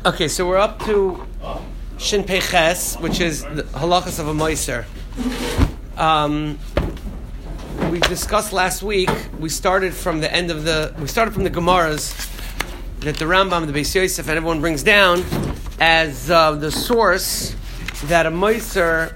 Okay, so we're up to Shin Pei Ches, which is the halachas of a moiser. We discussed last week. We started from the Gemaras that the Rambam, the Beis Yosef, and everyone brings down as the source that a moiser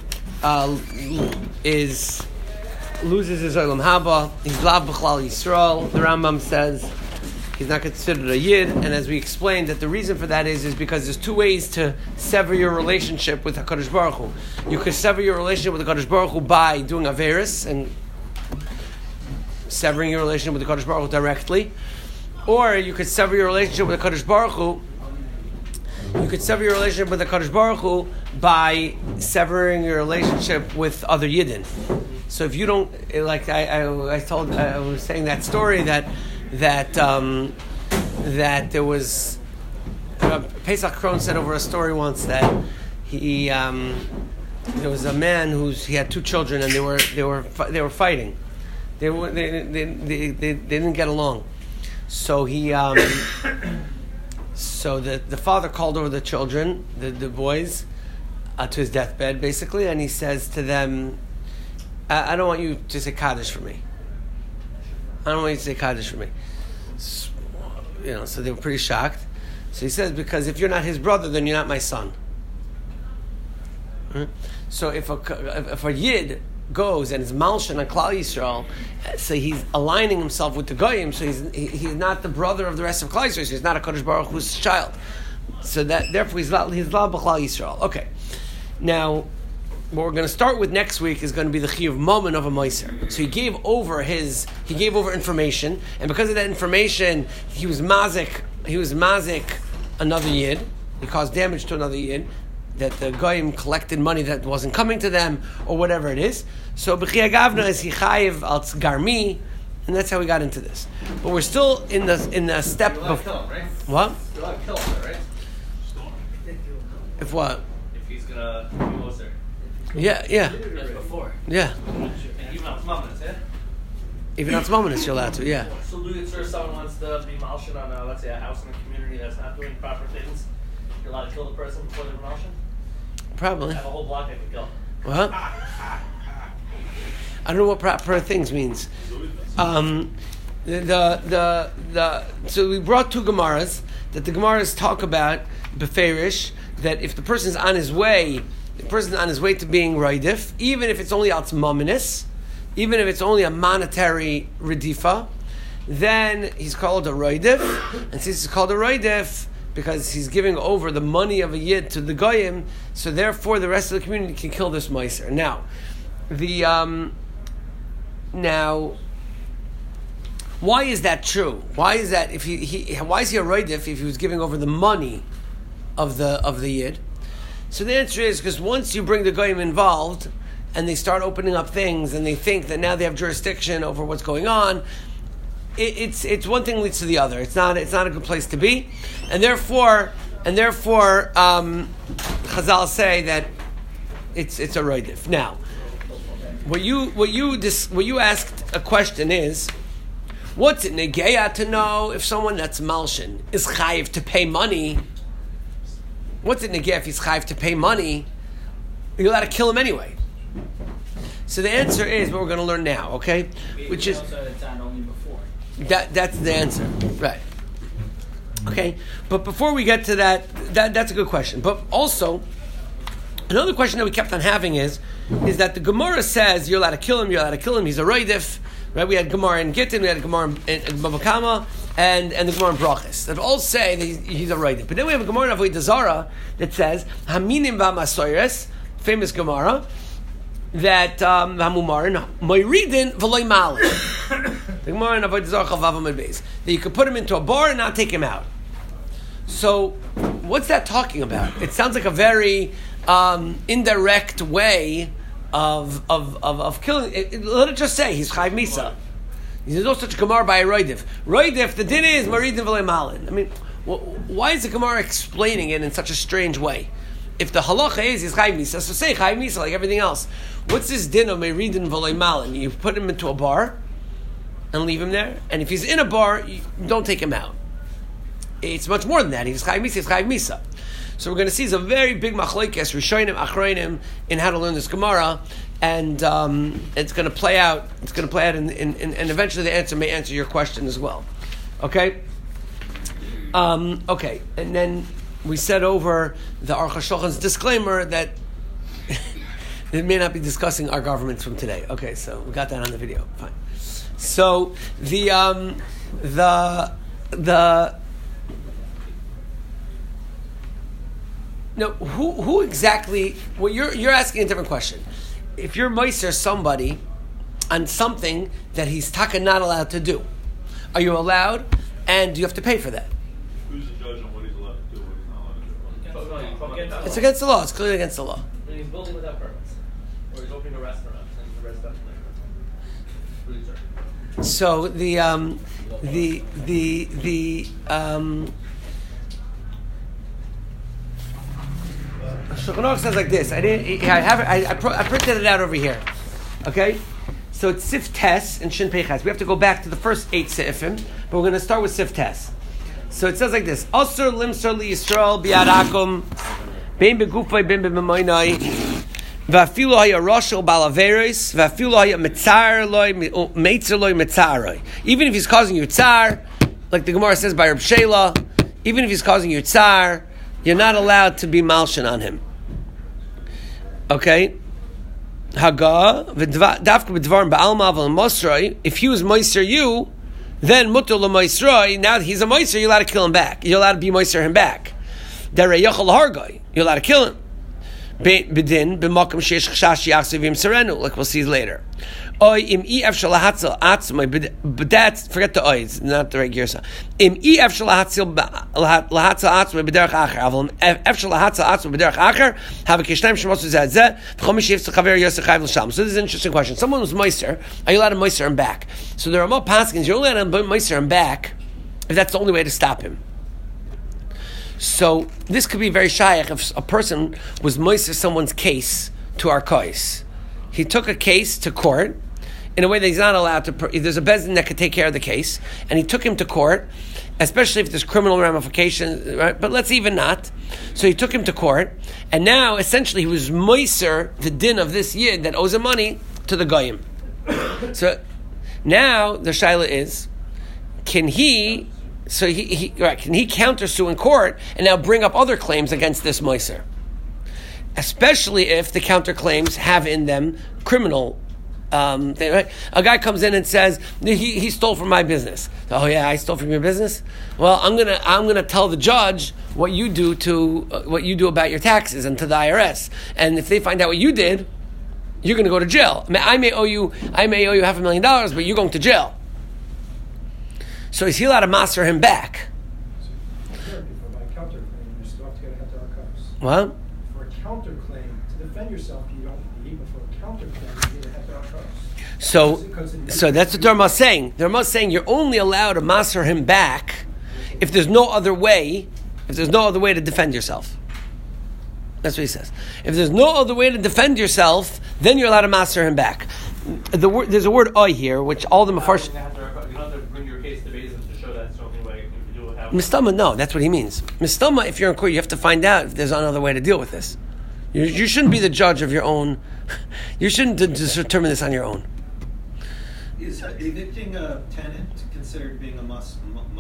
loses his olam haba. He's lav b'chlal Yisrael. The Rambam says he's not considered a yid, and as we explained, that the reason for that is because there's two ways to sever your relationship with HaKadosh Baruch Hu. You could sever your relationship with HaKadosh Baruch Hu by doing Averis and severing your relationship with HaKadosh Baruch Hu directly, or you could sever your relationship with HaKadosh Baruch Hu. You could sever your relationship with HaKadosh Baruch Hu by severing your relationship with other yidden. So if you don't, like I was saying that story that there was Pesach Krohn said over a story once that he there was a man he had two children and they were fighting. They didn't get along. So he so the father called over the children, the boys, to his deathbed basically, and he says to them, I don't want you to say Kaddish for me. I don't want you to say Kaddish for me. So they were pretty shocked. So he says, because if you're not his brother, then you're not my son. So if a Yid goes and is Malshan on Klal Yisrael, so he's aligning himself with the Goyim, so he's not the brother of the rest of Klal Yisrael, so he's not a Kodesh Baruch Hu's child. So that therefore he's Lav B'Klal Yisrael. Okay. Now, what we're going to start with next week is going to be the chiyuv moment of a moiser. So he gave over information, and because of that information, he was mazik another yid. He caused damage to another yid, that the goyim collected money that wasn't coming to them, or whatever it is. So b'chiyah gavna is he chayiv al garmi, and that's how we got into this. But we're still in the step before. Right? What? You're allowed to kill him, right? If what? If he's gonna be moiser. Yeah. That's before. Yeah. And even on Tzmaminus, yeah? Even on Tzmaminus, you're allowed to, yeah. So, sir, someone wants to be malshin on, let's say, a house in a community that's not doing proper things. You're allowed to kill the person before they're malshin? Probably. I have a whole block I could kill. What? I don't know what proper things means. So we brought two Gemaras that the Gemaras talk about beferish, that if the person's on his way to being roidif, even if it's only altzmaminis, even if it's only a monetary redifa, then he's called a roidif, and since he's called a roidif, because he's giving over the money of a yid to the goyim, so therefore the rest of the community can kill this meiser. Now, why is that true? Why is that why is he a roidif if he was giving over the money of the yid? So the answer is because once you bring the goyim involved and they start opening up things and they think that now they have jurisdiction over what's going on, it's one thing leads to the other. It's not a good place to be, and therefore, Chazal say that it's a roidif. Now, what you asked a question is, what's it negeya to know if someone that's malshin is chayiv to pay money? What's it negeya if he's chayiv to pay money? You're allowed to kill him anyway. So the answer is what we're going to learn now, okay? Which is only before. That's the answer, right? Okay, but before we get to that's a good question. But also, another question that we kept on having is that the Gemara says you're allowed to kill him. He's a roidif, right? We had Gemara in Gittin, we had Gemara in Bava Kama, and the Gemara in Brachas that all say that he's a roidif. But then we have a Gemara in Avodah Zarah that says Haminim v'Masoires, famous Gemara, that Hamumarin Moiridin v'Loi Malin. The Gemara in Avodah Zarah Chavav Amud Beis, that you could put him into a bar and not take him out. So, what's that talking about? It sounds like a very indirect way of killing. Let it just say he's Chayv Misa. There's no such Gemara by a roidif. Roidif, the din is Moiridin v'Loi Malin. I mean, why is the Gemara explaining it in such a strange way? If the halacha is Chayv Misa, so say Chayv Misa like everything else. What's this din of Moiridin v'Loi Malin? You put him into a bar and leave him there, and if he's in a bar, you don't take him out. it's much more than that. He's Chayiv Misa, he's Chayiv Misa. So we're going to see a very big machlokes, Rishonim, Achronim, in how to learn this Gemara, and it's going to play out. It's going to play out, and eventually the answer may answer your question as well. Okay. Okay, and then we said over the Aruch HaShulchan's disclaimer that it may not be discussing our governments from today. Okay, so we got that on the video. Fine. So no, who exactly? Well, you're asking a different question. If you're moiser somebody on something that he's taka not allowed to do, are you allowed? And do you have to pay for that? Who's the judge on what he's allowed to do, what he's not allowed to do? It's against the law. It's clearly against the law. When he's building without permits, or he's opening a restaurant, and the restaurant So Shulchan Aruch says like this. I printed it out over here. Okay, so it's Sif Tes and Shin Peichas. We have to go back to the first 8 Seifim, but we're going to start with Sif Tes. So it says like this: Asur limsor li Yisrael bi'arakum bein begufay bein b'memoinai va'afilu haya roshel balaveris va'afilu haya mitzar loy meitzer loy mitzaroi. Even if he's causing you tzar, like the Gemara says by Reb Sheila, even if he's causing you tzar, you're not allowed to be malshin on him. Okay? Haga v'davka b'dvarim ba'alma v'lemosroi. If he was moiser you, then mutter l'moisroi. Now that he's a moiser, you're allowed to kill him back. You're allowed to be moiser him back. Derei yochel hargoi. You're allowed to kill him. B'din b'makom sheish chashash yachsev yim serenu. Like we'll see later. Oy im ef shalahatzel atzmai. But that's forget the oy. It's not the right girsa. Im ef shalahatzel atzmai b'derech acher. Aval ef shalahatzel atzmai b'derech acher. Have a kishnaim shemosu zeh. V'chom mishayv tzchaver yosef chayv l'sham. So this is an interesting question. Someone was moiser. Are you allowed to moiser him back? So there are more paskins. You're only allowed to moiser him back if that's the only way to stop him. So this could be very shaykh if a person was moiser someone's case to our kois. He took a case to court in a way that he's not allowed to. There's a bezdin that could take care of the case, and he took him to court, especially if there's criminal ramifications. Right? But let's even not. So he took him to court, and now essentially he was moiser the din of this yid that owes him money to the goyim. So now the shaila is, can he? So can he countersue in court and now bring up other claims against this moiser? Especially if the counterclaims have in them criminal thing, right? A guy comes in and says he stole from my business. Oh yeah, I stole from your business. Well, I'm gonna tell the judge what you do about your taxes and to the IRS. And if they find out what you did, you're gonna go to jail. I may owe you $500,000, but you're going to jail. So is he allowed to master him back? What? For a counterclaim, to defend yourself, you don't need, but for a counterclaim, you need to have our costs. So that's what Dharma is saying. Dharma is saying you're only allowed to master him back if there's no other way. If there's no other way to defend yourself. That's what he says. If there's no other way to defend yourself, then you're allowed to master him back. There's a word "oy" here, which all the mafarsh. You don't have to bring your case to Beis to show that's the only way you can do it. Mistama, no, that's what he means. Mistama, if you're in court, you have to find out if there's another way to deal with this. You shouldn't be the judge of your own. You shouldn't determine this on your own. Is evicting a tenant considered being a moser?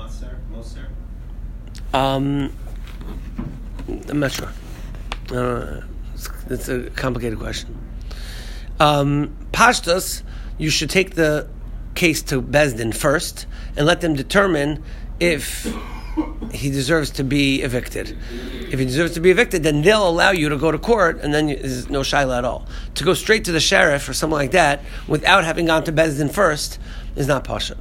I'm not sure. It's a complicated question. Pashtus, you should take the case to Bezdin first and let them determine if he deserves to be evicted. If he deserves to be evicted, then they'll allow you to go to court, and then there's no shaila at all. To go straight to the sheriff or something like that without having gone to Bezdin first is not pasha.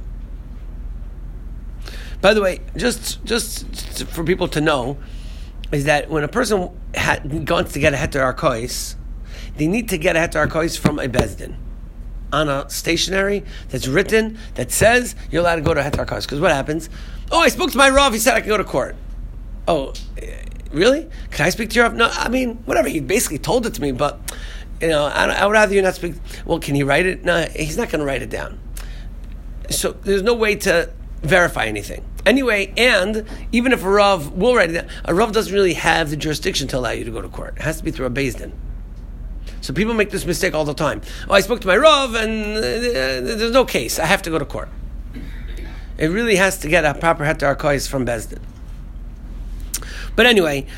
By the way, just for people to know, is that when a person wants to get a heter arkois, they need to get a heter arkois from a bezdin on a stationery that's written that says you're allowed to go to a heter arkois. Because what happens? Oh, I spoke to my Rav. He said I can go to court. Oh, really? Can I speak to your Rav? No, I mean, whatever. He basically told it to me, but I would rather you not speak. Well, can he write it? No, he's not going to write it down. So there's no way to verify anything. Anyway, and even if a Rav will write it, a Rav doesn't really have the jurisdiction to allow you to go to court. It has to be through a Beis Din. So people make this mistake all the time. Oh, I spoke to my Rav and there's no case. I have to go to court. It really has to get a proper heter arkayis from Beis Din. But anyway,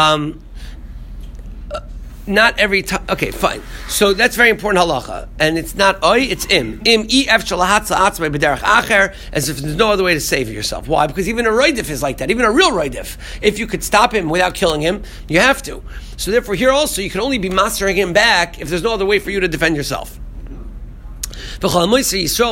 not every time. Okay, fine. So that's very important halacha, and it's not oi, it's im. Im ef shalahatza atzmei b'derech acher, as if there's no other way to save yourself. Why? Because even a roidif is like that. Even a real roidif, if you could stop him without killing him, you have to. So therefore, here also you can only be mastering him back if there's no other way for you to defend yourself. Unbelievable. So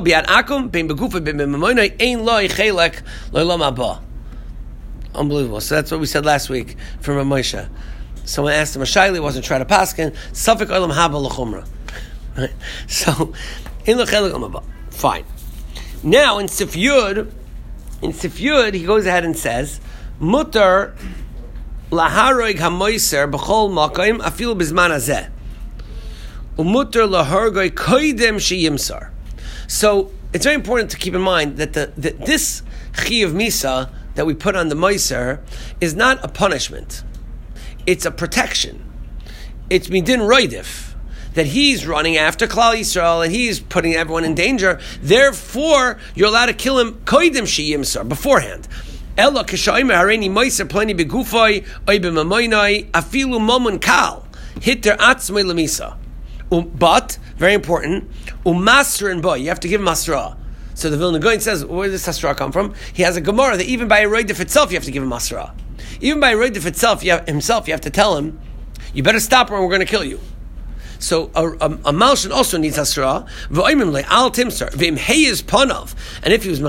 that's what we said last week from Rav Moshe. Someone asked him a shaila, wasn't trying to paskin. Safek olam haba l'chumra. So, in l'chelik amaba. Fine. Now in Sif Yud, he goes ahead and says, Mutar laharoig hamoiser b'chol makom afilu bizman hazeh. Umutar lahargoi koidem sheyimsar. So it's very important to keep in mind that this chi of misa that we put on the moiser is not a punishment. It's a protection. It's midin roidif, that he's running after Klal Yisrael and he's putting everyone in danger. Therefore, you're allowed to kill him koidim sheyimsar, beforehand. Ella k'shayim hareini moiser pleni begufay oy b'mamoinai afilu momun kal hitter atzmei lemisa. But very important, umasr and boy, you have to give him masra. So the Vilna Gaon says, where does Hasra come from? He has a Gemara that even by a roidif itself, you have to give him masra. Even by roidif itself, you have to tell him, you better stop or we're going to kill you. So a malshin also needs hasra. V'oimim le al timsar v'im heyiz panav, and if he was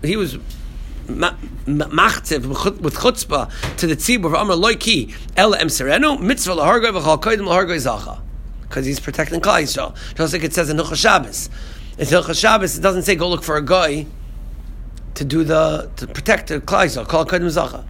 machtiv with chutzpah to the tzibur v'amar loiki ela emserenu mitzvah lahargoi v'chal koidim lahargoi zacha, because he's protecting Klal Yisrael. Just like it says in Hilchos Shabbos. In Hilchos Shabbos, it doesn't say go look for a guy to protect the Klal Yisrael. Call koidim zacha.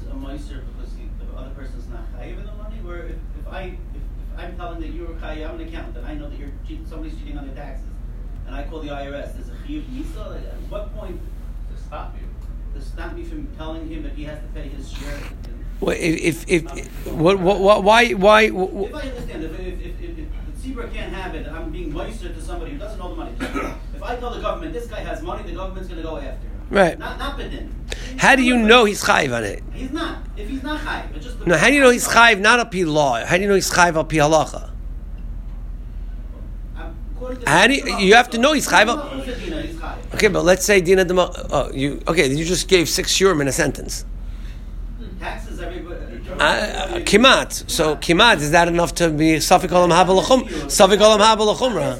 I'm telling that you're I'm an accountant, and I know that somebody's cheating on their taxes, and I call the IRS. There's a chiyuv misa. At what point To stop you. to stop me from telling him that he has to pay his share? Well, why? If I understand, if the tzibur can't have it, I'm being moister to somebody who doesn't know the money. If I tell the government this guy has money, the government's going to go after him. Right. Not bedin. How do you know he's chayiv on it? He's not. If he's not chayiv, it's just. No, how do you know he's chayiv not al pi law? How do you know he's chayiv al pi halacha? You have to know he's chayiv. Okay, but let's say dina dema. Oh, you just gave 6 shurim in a sentence. Taxes, everybody. Kimat. So kimat, is that enough to be safek olam haba l'chum? Safek olam haba l'chumra.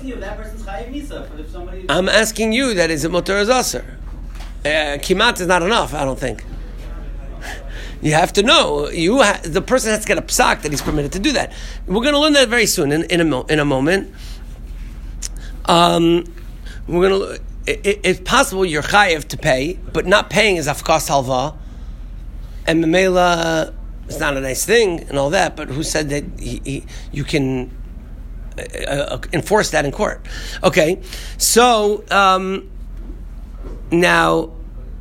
I'm asking you that is it mutar as aser? Kimat is not enough. I don't think. You have to know. The person has to get a psak that he's permitted to do that. We're going to learn that very soon in a moment. We're going to. It's possible you're chayiv to pay, but not paying is afkas halva, and memela it's not a nice thing and all that. But who said that you can enforce that in court? Okay, so now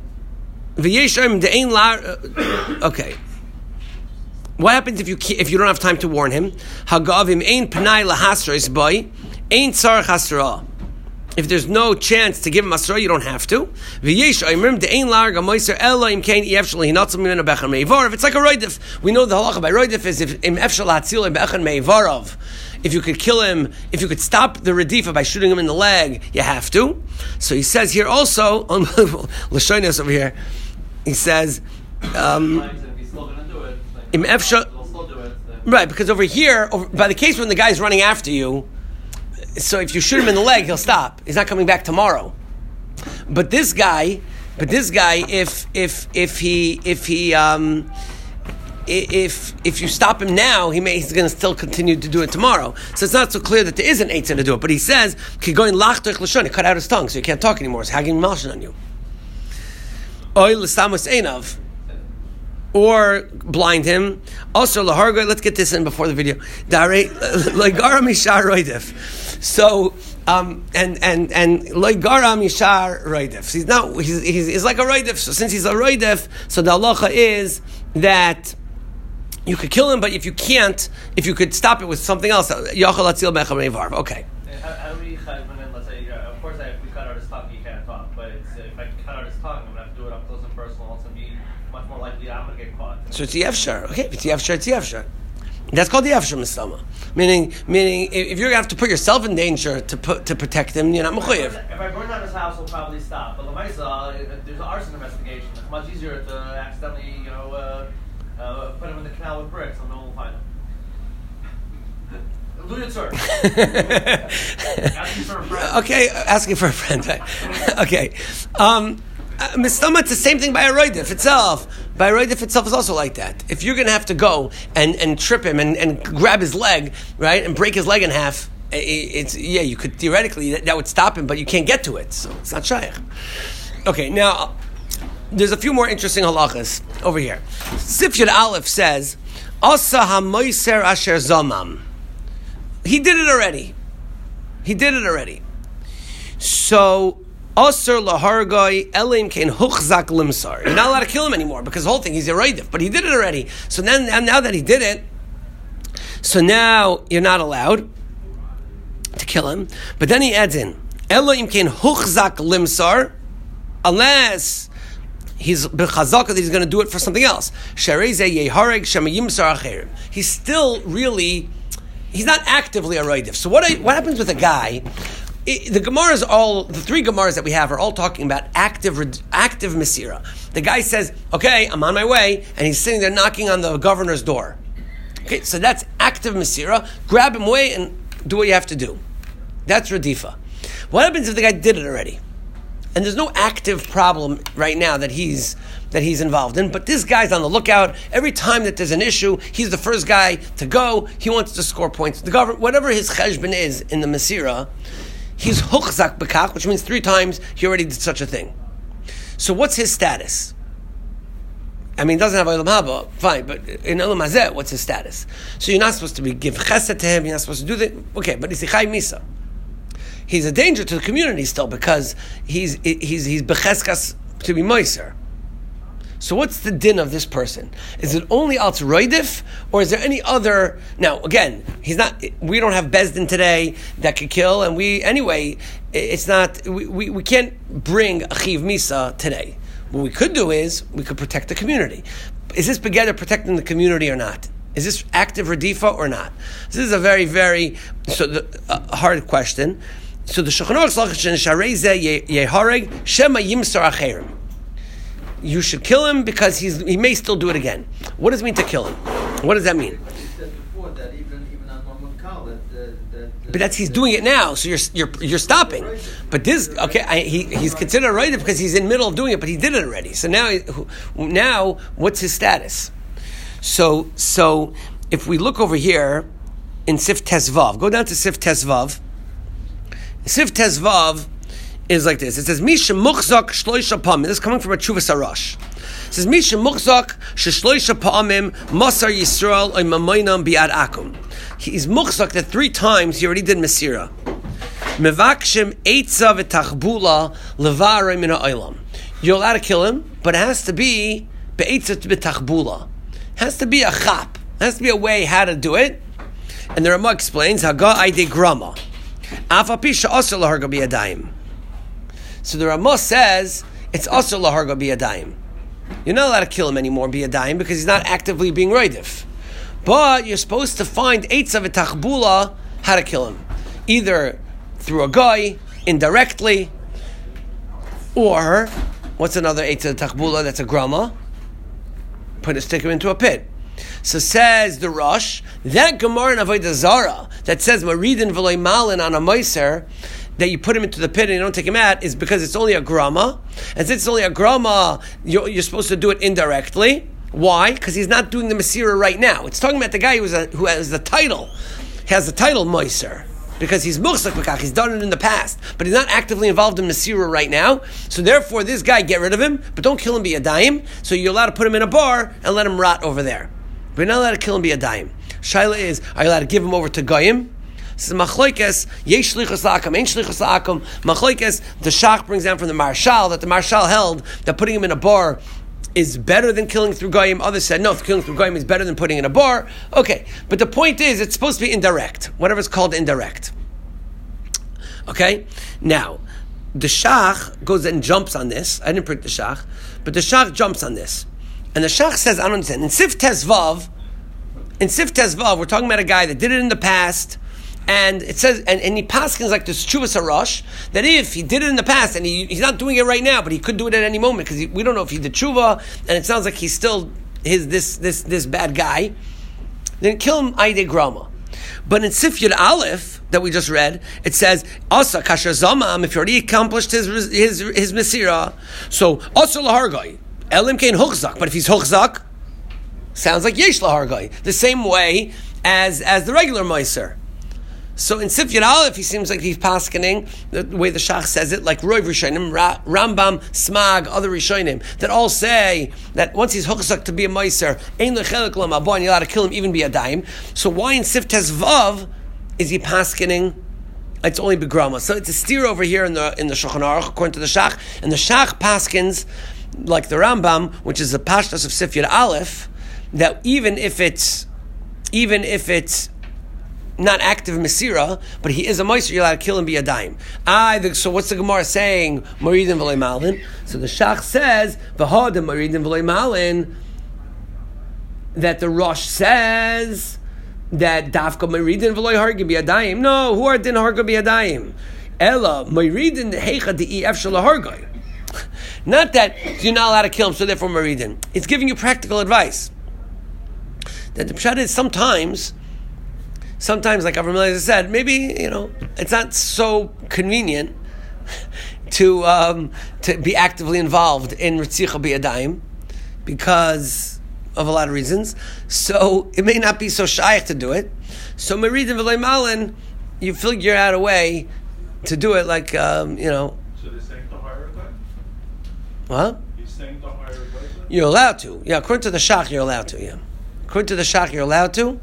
okay. What happens if you don't have time to warn him? Hagavim ein pnai lahasros boy ein tzarich hasra. If there's no chance to give him asra, you don't have to. If it's like a roidif, we know the halacha by roidif is if you could kill him, if you could stop the redifa by shooting him in the leg, you have to. So he says here also, unbelievable, Lashonis over here, he says, right, because over here, by the case when the guy's running after you, so if you shoot him in the leg, he'll stop. He's not coming back tomorrow. But this guy, if you stop him now, he's going to still continue to do it tomorrow. So it's not so clear that there is an eitzah to do it. But he says, "Kigoin lachtoich l'shon," he cut out his tongue, so you can't talk anymore. It's hagin malshin on you. Oy l'stamos einav. Or blind him. Also, lahargoy. Let's get this in before the video. So loy garam yishar roidef. He's like a roidef. So since he's a roidef, so the halacha is that you could kill him, but if you can't, if you could stop it with something else, yachal atzil becha meivarv. Okay. How do we chayvin? Let's say, of course, if we cut out his tongue, he can't talk. But if I cut out his tongue, I'm gonna have to do it up close and personal. It's gonna be much more likely I'm gonna get caught. So it's yefshar. Okay, if it's yefshar, it's yefshar. That's called the yefshar misama. Meaning, if you're gonna have to put yourself in danger to protect him, you're not mechuyev. If I burn down his house, we'll probably stop. But Lamaisa, there's an arson investigation. It's much easier to accidentally, put him in the canal with bricks, and no one will find him. Asking for a friend. Okay, asking for a friend. Right? Okay. Mistama, it's the same thing by a roidif itself. By a roidif itself is also like that. If you're going to have to go and trip him and grab his leg, right, and break his leg in half, you could theoretically, that would stop him, but you can't get to it, so it's not shaykh. Okay, now, there's a few more interesting halachas over here. Sif Yud Aleph says, Asa ha-moiser asher zamam. He did it already. So, Asr lahargoi elim kein huchzak limsar. You're not allowed to kill him anymore because the whole thing he's a roidif, but he did it already. So now that he did it, so now you're not allowed to kill him. But then he adds in elim kein huchzak limsar, unless he's b'chazaka that he's going to do it for something else. Shareze yehareg shemayimsar acherim. He's still really, he's not actively a roidif. So what happens with a guy? The Gemaras, the three Gemaras that we have are all talking about active Masira. The guy says, okay, I'm on my way, and he's sitting there knocking on the governor's door. Okay, so that's active Masira. Grab him away and do what you have to do. That's Radifa. What happens if the guy did it already? And there's no active problem right now that he's involved in, but this guy's on the lookout. Every time that there's an issue, he's the first guy to go. He wants to score points. The government, whatever his cheshbon is in the Masira, he's huchzak bekach, which means 3 times he already did such a thing. So what's his status? I mean, he doesn't have Olam Haba, fine, but in Olam Hazeh, what's his status? So you're not supposed to give chesed to him, you're not supposed to do that. Okay, but he's Chai Misa. He's a danger to the community still because he's becheskas to be moiser. So what's the din of this person? Is it only al roidif, or is there any other? Now again, we don't have bezdin today that could kill, and it's not. We can't bring a chiv misa today. What we could do is we could protect the community. Is this together protecting the community or not? Is this active radifa or not? This is a very, very hard question. So the Shulchan Aruch Shareze Yehareg Shema Yimsar Acherim. You should kill him because he may still do it again. What does it mean to kill him? What does that mean? You said before that even on Mamud Kal but he's doing it now, so you're stopping. But this, he's considered right because he's in the middle of doing it, but he did it already. So now what's his status? So if we look over here in Sif Tesvav, go down to Sif Tesvav. Sif Tesvav is like this. It says, Misha Muchzak Shloisha Pamim. This is coming from a Chuvas Arash. It says, Misha Muchzak Shloisha Pamim Masar Yisrael Oy Mamoinam Biad Akum. He's Muchzak that 3 times he already did Masira. Mevakshim Eitza V'Tachbula Levarei Min Ha'olam. You're allowed to kill him, but it has to be Be'etza V'Tachbula. It has to be a chap. It has to be a way how to do it. And the Ramah explains, Haga Aide Grama. Afapisha also laharga biyadayim. So the Ramah says it's also laharga biyadayim. You're not allowed to kill him anymore biyadayim because he's not actively being roidif. But you're supposed to find eitza v'tachbula how to kill him, either through a guy indirectly, or what's another eitza v'tachbula that's a grama? Stick him into a pit. So says the Rosh, that Gemara in Avodah Zarah that says Maridin v'loy malin on a meiser, that you put him into the pit and you don't take him out, is because it's only a grama. And since it's only a grama, you're supposed to do it indirectly. Why? Because he's not doing the Masira right now. It's talking about the guy who has the title. He has the title meiser. Because he's muchzak b'kach, he's done it in the past, but he's not actively involved in Masira right now. So therefore, this guy, get rid of him, but don't kill him biyadayim. So you're allowed to put him in a bar and let him rot over there. But you're not allowed to kill him biyadayim. Shaila is, are you allowed to give him over to goyim? This is Machlokes, Yesh Shlichus La'akum, Ein Shlichus La'akum. Machlokes, the Shach brings down from the Marshal that the Marshal held that putting him in a bar is better than killing through Goyim. Others said, no, killing through Goyim is better than putting in a bar. Okay, but the point is, it's supposed to be indirect, whatever's called indirect. Okay? Now, the Shach goes and jumps on this. I didn't print the Shach, but the Shach jumps on this. And the Shach says, I don't understand. In Sif Tezvav, we're talking about a guy that did it in the past, and it says, and he paskins like this Chuvas Harash, that if he did it in the past, and he's not doing it right now, but he could do it at any moment, because we don't know if he did Chuva, and it sounds like he's still this bad guy, then kill him Aide Grama. But in Sif Yud Aleph, that we just read, it says, Asa Kasher Zamam, if he already accomplished his Mesira, so Asa Lahargai, Elim Kain Huchzak, but if he's Huchzak, sounds like Yesh Lahargai, the same way as the regular Meiser. So in Sif Yud Aleph, he seems like he's paskening the way the Shach says it, like Roiv Rishonim, Rambam, Smag, other Rishonim, that all say that once he's Huchzak to be a Meiser, Ein Lechelik Lam Abon, you're allowed to kill him, even be a daim. So why in Sif Tezvav is he paskening? It's only Begrama. So it's a steer over here in the Shulchan Aruch, according to the Shach, and the Shach paskins like the Rambam, which is the Pashtas of Sif Yud Aleph, that even if it's not active Mesira, but he is a Meiser, you're allowed to kill him, be a daim. So what's the Gemara saying? Moridin v'lei malin. So the Shach says, v'ha de moridin v'lei malin, that the Rosh says that dafka moridin v'lei harga be a daim. No, who are din harga be a daim? Ella moridin heicha de ef shel harga. Not that you're not allowed to kill him, so therefore moridin. It's giving you practical advice. That the pshat is sometimes, like Avraham Eliezer said, maybe it's not so convenient to be actively involved in Ritzicha B'Yadayim because of a lot of reasons. So it may not be so shaykh to do it. So Meridin V'Lei Malin, you figure out a way to do it, like So they're saying to hire a guy? What? He's saying to hire a guy? You're allowed to. Yeah, according to the Shach, you're allowed to. Yeah, according to the Shach, you're allowed to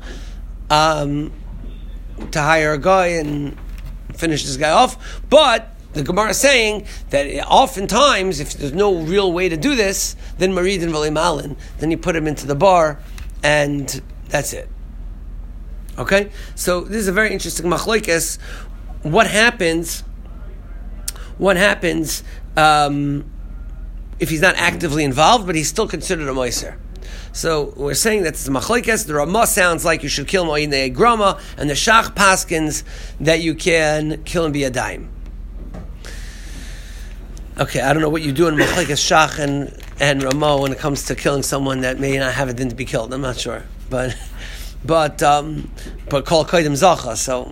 hire a guy and finish this guy off. But the Gemara is saying that oftentimes, if there's no real way to do this, then Maridin V'Lei Malin, then you put him into the bar, and that's it. Okay? So this is a very interesting machlokes. What happens if he's not actively involved, but he's still considered a Meiser? So we're saying that it's machlokes. The Ramah sounds like you should kill him Oinei Grama, and the Shach paskins that you can kill him be a daim. Okay, I don't know what you do in machlokes Shach and Ramah when it comes to killing someone that may not have a din to be killed. I'm not sure, but kol kodim zacha. So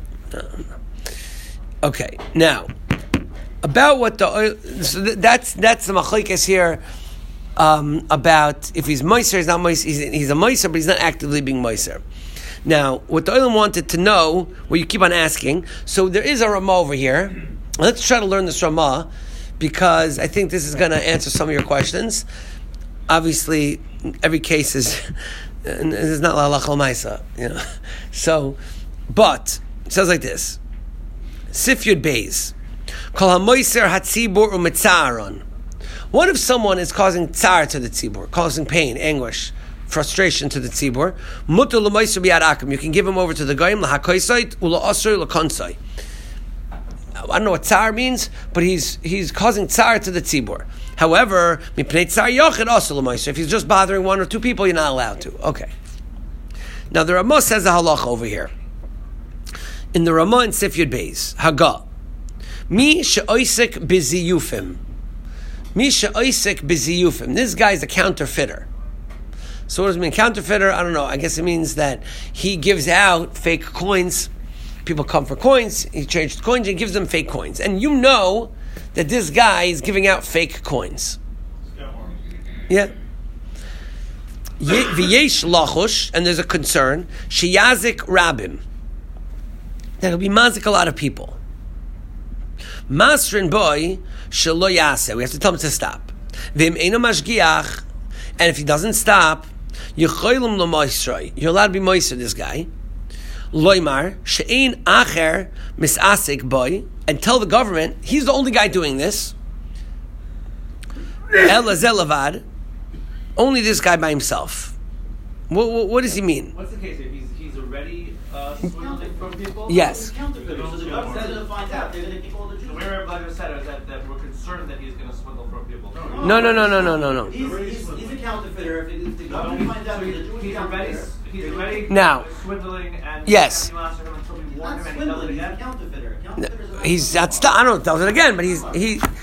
okay, now about what that's the machlokes here. About if he's Meiser, he's not Meiser. He's a Meiser, but he's not actively being Meiser. Now, what the Olam wanted to know, what you keep on asking, so there is a Ramah over here. Let's try to learn this Ramah, because I think this is going to answer some of your questions. Obviously, every case is not la lachal ma'isa, So, but it says like this: Sif Yud Beis, Kol haMoiser hatzibur u'metzaron. What if someone is causing tsar to the tzibur, causing pain, anguish, frustration to the tzibur? Mutar l'meiser b'yad akum. You can give him over to the goyim l'hakoisait u'la'asur l'konsai. I don't know what tsar means, but he's causing tsar to the tzibur. However, mipnei tsar yochid asur l'meiser. If he's just bothering one or two people, you're not allowed to. Okay. Now the Ramah says a halacha over here. In the Ramah in Sif Yud Beis, Haga, mi she'oisek b'ziyufim. Misha Oisek B'ziyufim. This guy's a counterfeiter. So what does it mean, counterfeiter? I don't know. I guess it means that he gives out fake coins. People come for coins. He changed coins and gives them fake coins. And you know that this guy is giving out fake coins. Yeah. V'yesh lachush, and there's a concern. Sheyazik rabim. That he'll be mazik a lot of people. Masrin boy shelo yaseh. We have to tell him to stop. V'im eino mashgiach, and if he doesn't stop, yicholim lo moisroi. You're allowed to be moiser this guy. loymar she'ein acher misasik boy, and tell the government he's the only guy doing this. El zelavad, only this guy by himself. What does he mean? What's the case here? He's already swindling from people? Yes. Counterfeiters. So the government's going to find out. They're going to kick all the Jews. So we were like I said, is that we're concerned that he's going to swindle from people. No. He's a counterfeiter. If the government finds out he's a Jewish counterfeiter, He's already Now, swindling and yes. until we he's warn not him and he does it swindling. He's a again. counterfeiter. Counterfeiters are He's that's I don't know. Tells it again, but he's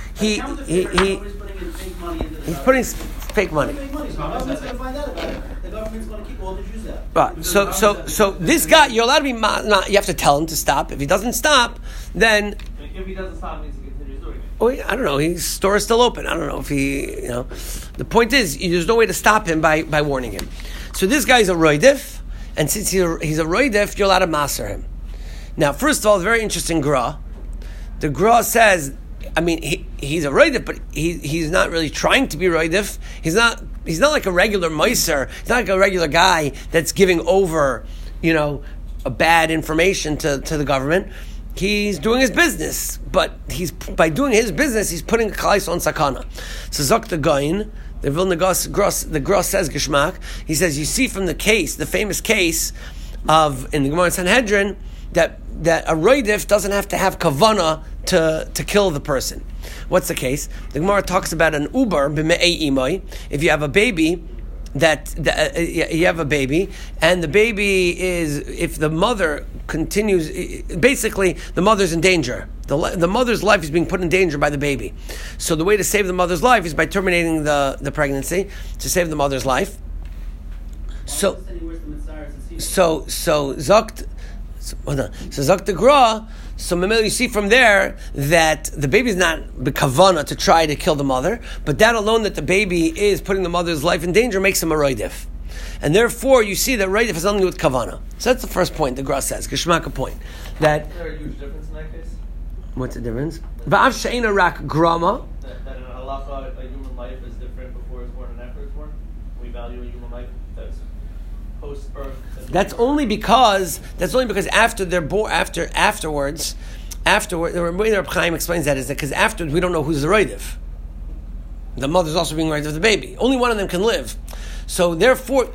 putting fake money. The government's going to find out about it. The government's going to keep all the Jews out. Right. So this guy, you're allowed to be. You have to tell him to stop. If he doesn't stop, then If he doesn't stop, it means he continues doing it. oh, I don't know. His store is still open. I don't know if he. The point is, there's no way to stop him by warning him. So this guy's a roidif, and since he's a roidif, you're allowed to maser him. Now, first of all, it's very interesting gra. The gra says, I mean, he's a roidif, but he's not really trying to be roidif. He's not like a regular meiser. He's not like a regular guy that's giving over, a bad information to the government. He's doing his business, but by doing his business, he's putting a kalais on sakana. So Zok the Goin, the Vilna Gross says Geshmak. He says, you see from the case, the famous case in the Gemara Sanhedrin, that a roidif doesn't have to have kavana to kill the person. What's the case? The Gemara talks about an uber b'me'ei imoi. If you have a baby, you have a baby, and the baby is, if the mother continues, basically the mother's in danger. The mother's life is being put in danger by the baby. So the way to save the mother's life is by terminating the pregnancy to save the mother's life. So Zok the Gra. So Mamil, you see from there that the baby is not b'kavana to try to kill the mother, but that alone, that the baby is putting the mother's life in danger, makes him a roidif. And therefore, you see that roidif has nothing to do with kavana. So that's the first point the Gra says, Geshmaka point. That, Is there a huge difference in that case? what's the difference? Ba'av she'ena rak grama. That in halacha, a human life is different before it's born and after it's born? We value a human life that's post-birth. That's only because after they're born, afterwards, the way the Reb Chaim explains that is that because afterwards we don't know who's the roidif. The mother's also being roidif of the baby. Only one of them can live. So therefore,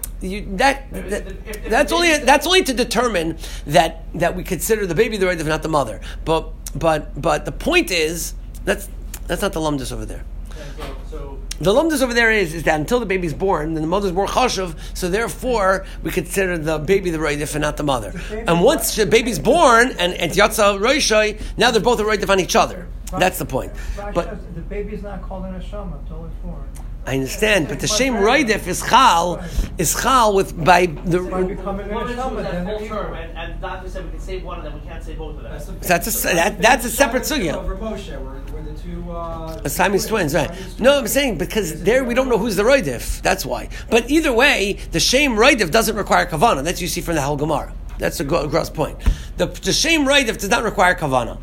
that's only to determine that we consider the baby the roidif, not the mother. But the point is that's not the lumdus over there. So The lumdus over there is that until the baby's born, then the mother's more chashuv, so therefore we consider the baby the roidif and not the mother. And once the baby's born and it's yatsa roishai, now they're both a roidif on each other. That's the point. But the baby's not called an neshama until it's born. I understand, but the same roidif is chal with by the. By becoming an one and two neshama, is then that they're full term, equal. and doctor said we can save one of them, we can't save both of them. That's a separate sugya. Over Moshe, where the two Siamese twins, right? No, I'm saying because there we don't know who's the roidif. That's why. But either way, the shame roidif doesn't require kavana. That's you see from the whole Gemara. That's a gross point. The shame roidif does not require kavana.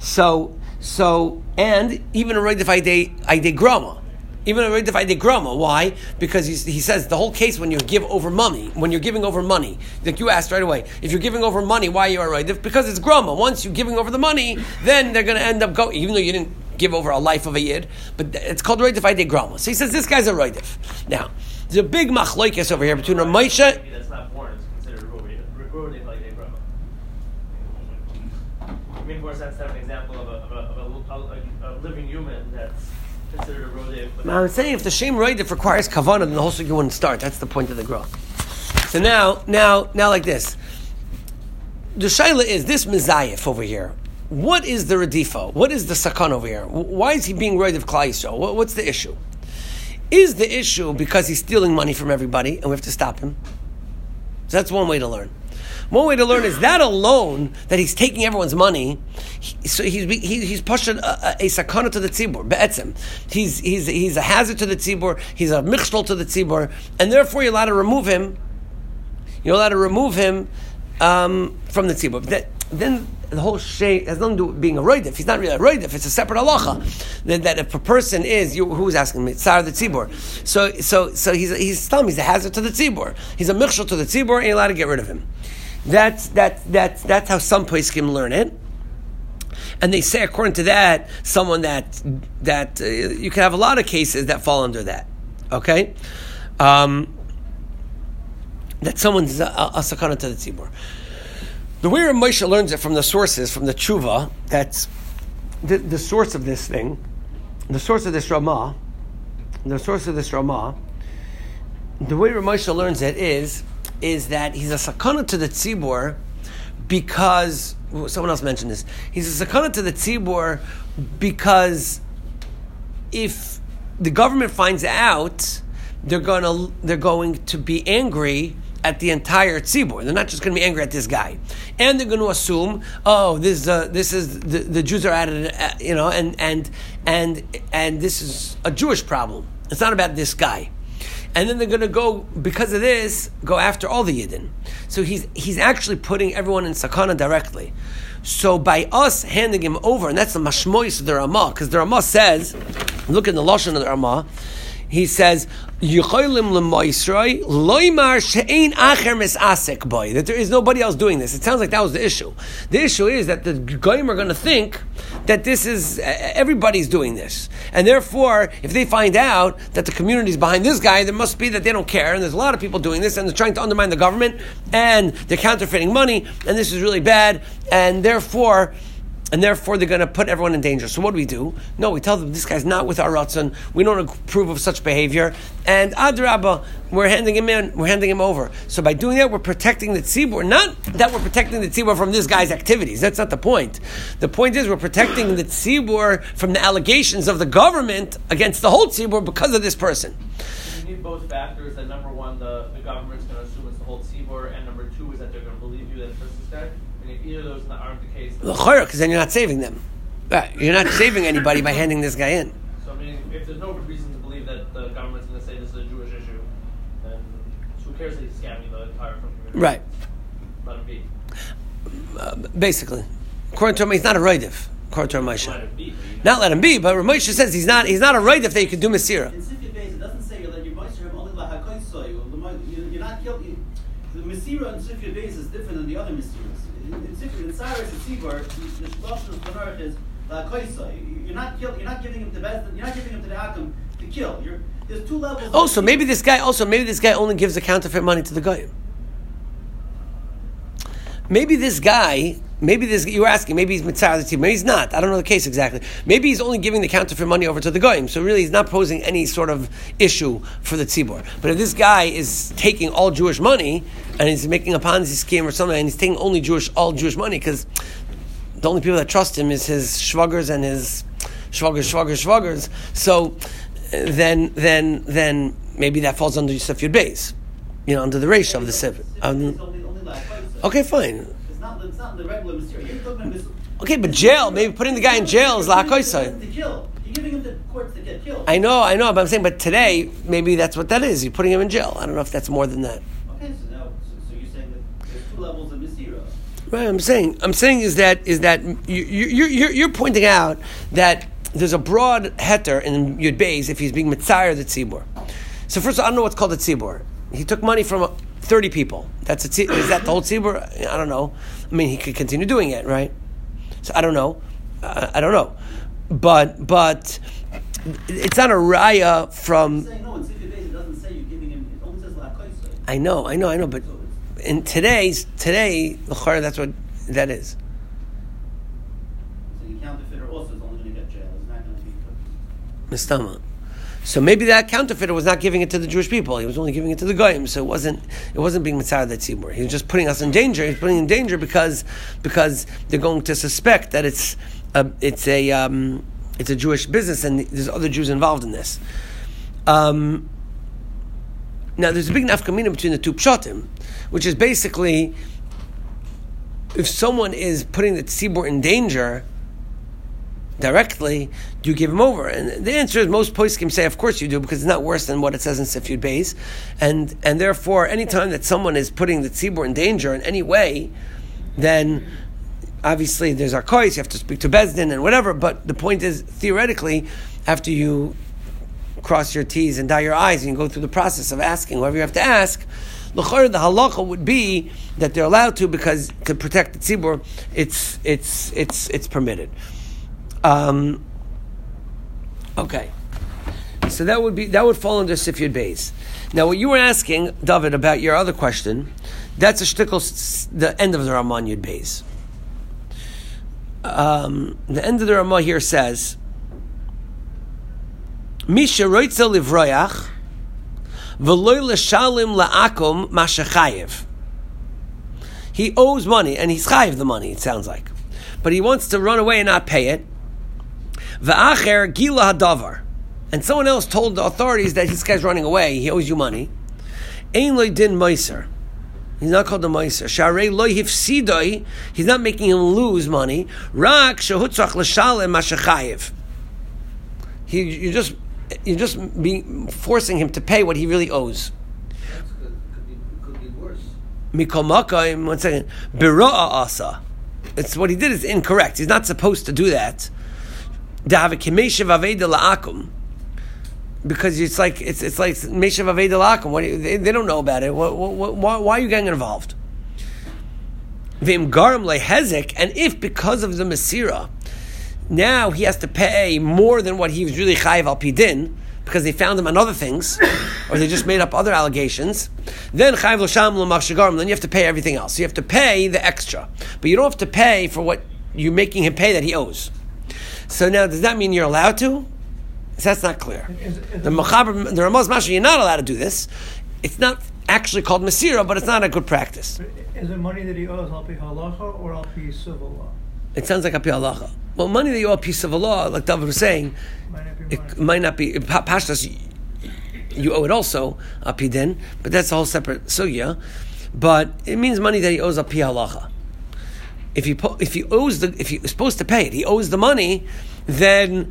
So and even a roidif aidei grama. Even a roidif aidei grama. Why? Because he says the whole case when you give over money, like you asked right away, if you're giving over money, why are you a roidif? Because it's grama. Once you're giving over the money, then they're going to end up going, even though you didn't give over a life of a yid, but it's called roidif aidei grama. So he says this guy's a roidif. Now, there's a big machlokes over here between Ramosha. That's not born, it's considered a roidif like a grandma. I mean, for sense to have an example of a living human that's considered a roidif. Now I'm saying if the shame roidif requires kavana, then the whole sugya wouldn't start. That's the point of the growth. So now like this. The shaila is this mizayif over here. What is the redifa? What is the sakan over here? Why is he being roidif klal Yisrael? What's the issue? Is the issue because he's stealing money from everybody and we have to stop him? So that's one way to learn. One way to learn is that alone, that he's taking everyone's money, so he's pushing a sakana to the tzibur, be'etzem. He's a hazard to the tzibur, he's a michshol to the tzibur, and therefore you're allowed to remove him. You're allowed to remove him from the tzibur. Then the whole shay has nothing to do with being a roidif. He's not really a roidif. It's a separate halacha. That if a person is, who's asking me? Tsar the tzibur. So he's a hazard to the tzibur. He's a michshol to the tzibur, and you're allowed to get rid of him. That's how some poskim learn it. And they say, according to that, someone that you can have a lot of cases that fall under that. Okay, that someone's a sakana to the tzibur. The way Moshe learns it from the sources, from the tshuva, that's the source of this thing, the source of this Ramah, the way Moshe learns it is that he's a sakana to the tzibur because, someone else mentioned this, he's a sakana to the tzibur because if the government finds out, they're going to be angry at the entire tzibur. They're not just going to be angry at this guy, and they're going to assume, this is the Jews are at it, and this is a Jewish problem. It's not about this guy, and then they're going to go, because of this, go after all the Yidden. So he's actually putting everyone in sakana directly. So by us handing him over, and that's the mashmois of the Ramah, because the Ramah says, look in the lashon of the Ramah, he says, that there is nobody else doing this. It sounds like that was the issue. The issue is that the goyim are going to think that this is, everybody's doing this. And therefore, if they find out that the community is behind this guy, there must be that they don't care, and there's a lot of people doing this, and they're trying to undermine the government, and they're counterfeiting money, and this is really bad, and therefore they're going to put everyone in danger. So what do? No, we tell them this guy's not with our ratzon. We don't approve of such behavior. And adrabah, we're handing him over. So by doing that, we're protecting the tzibur. Not that we're protecting the tzibur from this guy's activities. That's not the point. The point is we're protecting the tzibur from the allegations of the government against the whole tzibur because of this person. You need both factors. That number one, the government's going to assume it's the whole tzibur, and number two is that they're going to believe you that the person's dead. If either of those aren't the case, because then you're not saving them. You're not saving anybody by handing this guy in. So I mean, if there's no reason to believe that the government's going to say this is a Jewish issue, then who cares that he's scamming the entire community? Right. Let him be. Basically, according to him, he's not a roidif. According to Ramosha, not let him be. But Ramosha says he's not a roidif that you can do mesira. In Sifyat Beis, it doesn't say that you're moister him only lahakoisoi. You're not guilty. The mesira in Sifyat Beis is different than the other mesiras. In Cyrus and Tzibur, the shlosh of Panarch is koisai. You're not giving him to Bezdin. You're not giving him to the Akim to kill. There's two levels. Maybe this guy only gives the counterfeit money to the goyim. Maybe you were asking, maybe he's mitzvah the tzibur. Maybe he's not. I don't know the case exactly. Maybe he's only giving the counterfeit money over to the goyim. So really, he's not posing any sort of issue for the tzibur. But if this guy is taking all Jewish money and he's making a Ponzi scheme or something, and he's taking all Jewish money, because the only people that trust him is his shvagers and his shvagers. So then maybe that falls under Yosef Yud Beis, under the ratio of the seven. Okay, fine. It's not the regular material. Okay, but jail, maybe putting the guy in jail is la'akoisai. To kill. You're giving him to courts to get killed. I know, but I'm saying, but today, maybe that's what that is. You're putting him in jail. I don't know if that's more than that. Okay, so you're saying that there's two levels of misira. Right, I'm saying is that you're pointing out that there's a broad heter in Yud Beis if he's being mitzayer the tzibur. So first of all, I don't know what's called a tzibur. He took money from 30 people. Is that the whole tzibur? I don't know. I mean, he could continue doing it, right? So I don't know. But it's not a raya from. No, in Sifyat Beis it doesn't say you're giving him. It only says la'akoisai. I know. But in today, l'chara, that's what that is. So the counterfeiter also is only going to get jail. It's not going to be Mistama. So maybe that counterfeiter was not giving it to the Jewish people. He was only giving it to the goyim. So it wasn't being mitzvah that tzibur. He was just putting us in danger. He's putting in danger because they're going to suspect that it's a Jewish business and there's other Jews involved in this. Now there's a big nafkamina between the two pshatim, which is basically if someone is putting the tzibur in danger directly, do you give him over? And the answer is most poskim say, of course you do, because it's not worse than what it says in Sifyat Beis, and therefore, any time that someone is putting the tzibur in danger in any way, then obviously there's arkois, you have to speak to Bezdin and whatever. But the point is, theoretically, after you cross your T's and dot your I's, and you go through the process of asking whatever you have to ask, L'chorah, the halacha would be that they're allowed to, because to protect the tzibur, it's permitted. Okay, so that would fall under Sif Yud Beis. Now, what you were asking, David, about your other question, that's a shtickle, the end of the Ramah Yud Beis. The end of the Ramah here says, Misha roitza livroyach v'loy l'shalim la'akum mashachayev. He owes money, and he's chayev the money, it sounds like. But he wants to run away and not pay it. V'acher gila hadavar. And someone else told the authorities that this guy's running away, he owes you money. Ein loy din meiser. He's not called the meiser. Sharei loy hifsidoi. He's not making him lose money. Rak shehutzach l'shalem mashachayev. You're just forcing him to pay what he really owes. Could be worse. Mikol makayim. 1 second. Bira'a asa. It's what he did is incorrect. He's not supposed to do that. Because it's like Meshav Aved Alakum. They don't know about it. Why are you getting involved? V'im garam lehezek, and if because of the Masira, now he has to pay more than what he was really chayiv al pidin, because they found him on other things, or they just made up other allegations, then chayiv l'sham l'machshigarim, then you have to pay everything else. You have to pay the extra, but you don't have to pay for what you're making him pay that he owes. So now, does that mean you're allowed to? So that's not clear. The Ramaz Masha, you're not allowed to do this. It's not actually called Masira, but it's not a good practice. Is it money that he owes al pi halacha or al pi civil law? It sounds like al pi halacha. Well, money that you owe al pi civil law, like David was saying, it might not be. Pashtas, you owe it also al pi din, but that's a whole separate sugya. But it means money that he owes al pi halacha. If you're supposed to pay it, he owes the money, then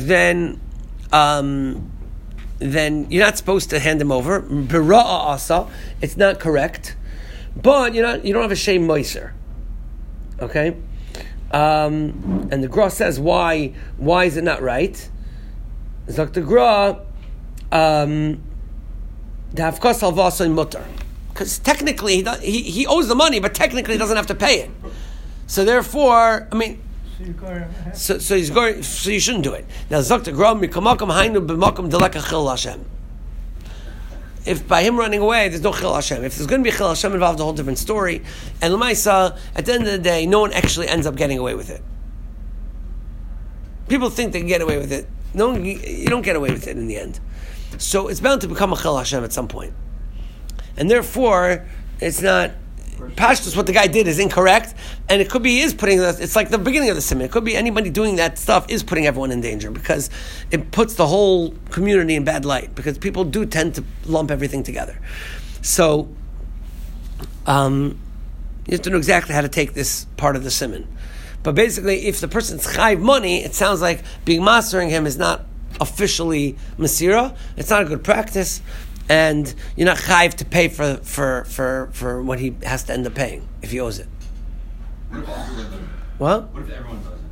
you're not supposed to hand him over. Bira'a asa, it's not correct, but you don't have a shame moiser. Okay, and the Gra says why is it not right? Zok the Gra, the hafkas halvasa mutter, because technically he owes the money, but technically he doesn't have to pay it. So therefore, I mean, so he's going. So you shouldn't do it. Now, Zakta Gram Mikamakam Hainu B'Makam Deleka Chil Hashem. If by him running away, there's no Chil Hashem. If there's going to be Chil Hashem involved, a whole different story. And L'maisa, at the end of the day, no one actually ends up getting away with it. People think they can get away with it. No, you don't get away with it in the end. So it's bound to become a Chil Hashem at some point, and therefore it's not. Pashtus, what the guy did is incorrect, and it could be he is putting. It's like the beginning of the simon. It could be anybody doing that stuff is putting everyone in danger, because it puts the whole community in bad light, because people do tend to lump everything together. So you have to know exactly how to take this part of the simon. But basically, if the person's chayiv money, it sounds like being mastering him is not officially masira. It's not a good practice. And you're not chayiv to pay for what he has to end up paying if he owes it. What if everyone does it? What? What if everyone does it?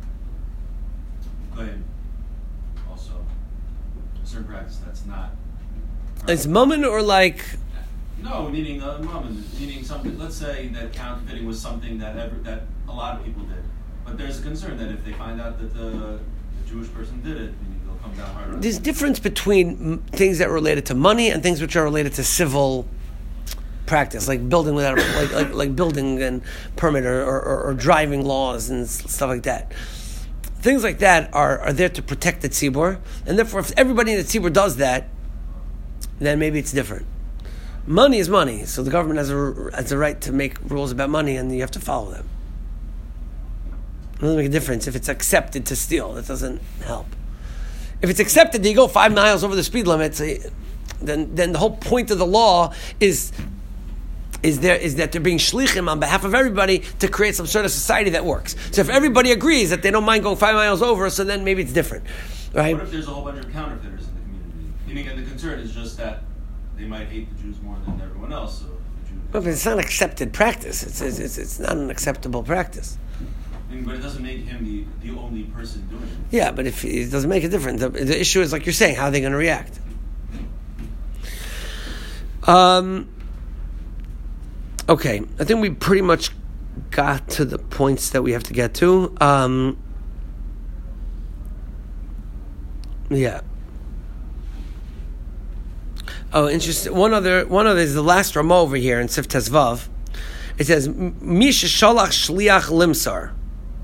Go ahead. Also, a certain practice that's not. It's mummin or like? No, meaning mummin, meaning something. Let's say that counterfeiting was something that a lot of people did, but there's a concern that if they find out that the Jewish person did it, they'll come down hard on. There's difference between things that are related to money and things which are related to civil practice, like building without like building and permit or driving laws and stuff like that. Things like that are there to protect the tzibur, and therefore, if everybody in the tzibur does that, then maybe it's different. Money is money, so the government has a right to make rules about money, and you have to follow them. It doesn't make a difference if it's accepted to steal. That doesn't help. If it's accepted that you go 5 miles over the speed limit, then the whole point of the law is that they're being shlichim on behalf of everybody to create some sort of society that works. So if everybody agrees that they don't mind going 5 miles over, so then maybe it's different, right? What if there's a whole bunch of counterfeiters in the community? Meaning, and the concern is just that they might hate the Jews more than everyone else. So the Jews. But it's not an accepted practice. It's not an acceptable practice. But it doesn't make him the only person doing it. Yeah, but if it doesn't make a difference. The issue is, like you're saying, how are they going to react? Okay, I think we pretty much got to the points that we have to get to. Yeah. Oh, interesting. One other is the last Ramah over here in Sif Tezvav. It says, Misha Shalach Shliach Limsar.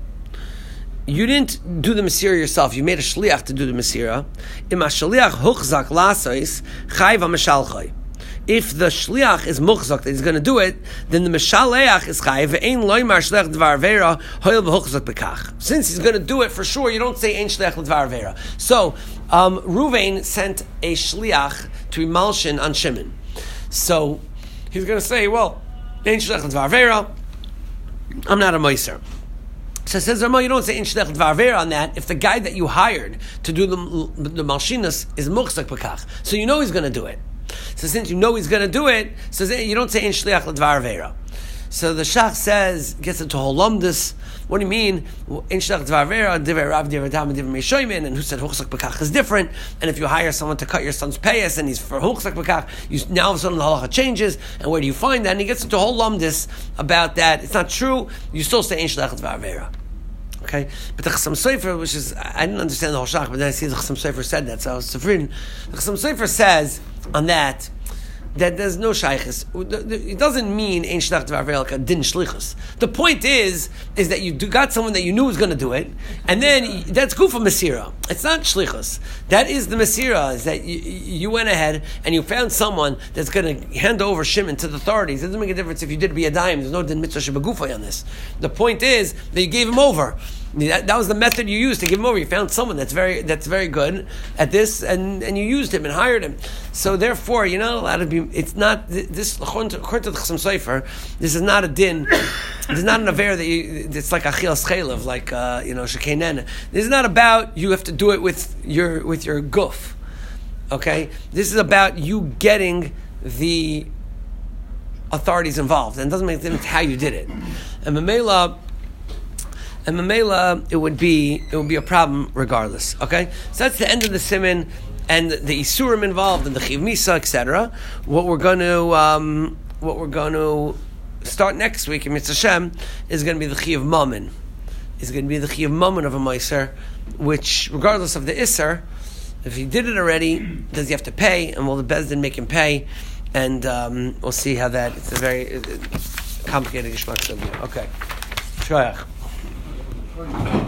You didn't do the Masira yourself. You made a Shliach to do the Masira. Im HaShliach Huchzak Lasais Chayv HaMashalchai. If the Shliach is Muchzak, that he's going to do it, then the Mashaleach is Chayv. Ve'ein loymar Shliach Dvar Vera Hoyel B'Huchzak B'Kach. Since he's going to do it for sure, you don't say Ein Shliach Dvar Vera. So, Ruvain sent a Shliach to Malshin on Shimon. So, he's going to say, well, Ein Shliach Dvar Vera, I'm not a Meiser. So it says, Ramah, you don't say Ein Shliach Dvar Vera on that if the guy that you hired to do the Malshinas is Muchzak B'Kach. So you know he's going to do it. So since you know he's going to do it, so you don't say Ein Shliach L'Dvar Vera. So the Shach says, gets into Holomdus. What do you mean? Ein Shliach L'Dvar Vera, Divrei Rav, Divrei Tam, and Divrei Meishoimin, and who said Huchzak B'Kach is different. And if you hire someone to cut your son's payas and he's for Huchzak B'Kach, now all of a sudden the halacha changes. And where do you find that? And he gets into Holomdus about that. It's not true. You still say Ein Shliach L'Dvar Vera. Okay, but the Chassam Sofer, which is, I didn't understand the whole Shach, but then I see the Chassam Sofer said that, so I was sufrin. The Chassam Sofer says on that there's no shaykhis. It doesn't mean Ein Shliach Dvar Vera like a din shlichus. The point is that you got someone that you knew was going to do it, and then that's gufa Masira. It's not shlichus. That is the Masira, is that you went ahead and you found someone that's going to hand over Shimon to the authorities. It doesn't make a difference if you did be a dime. There's no din mitzvah shebagufa on this. The point is that you gave him over. That was the method you used to give him over. You found someone that's very good at this, and you used him and hired him. So therefore, you're not allowed to be. It's not this. According to the Chassam Sofer, this is not a din. This is not an affair that it's like achilas chaylev, like shekeinen. This is not about you have to do it with your guf. Okay, this is about you getting the authorities involved, and it doesn't make a difference how you did it. And Mamela, it would be a problem regardless. Okay, so that's the end of the siman and the isurim involved and the chiv misa, etc. What we're going to start next week in Mitzvah Shem is going to be the chiv mammon. Is going to be the chiv mammon of a meiser, which regardless of the iser, if he did it already, does he have to pay? And will the bezdin make him pay? And we'll see how that. It's a very complicated geshmak. Okay, shkoyach.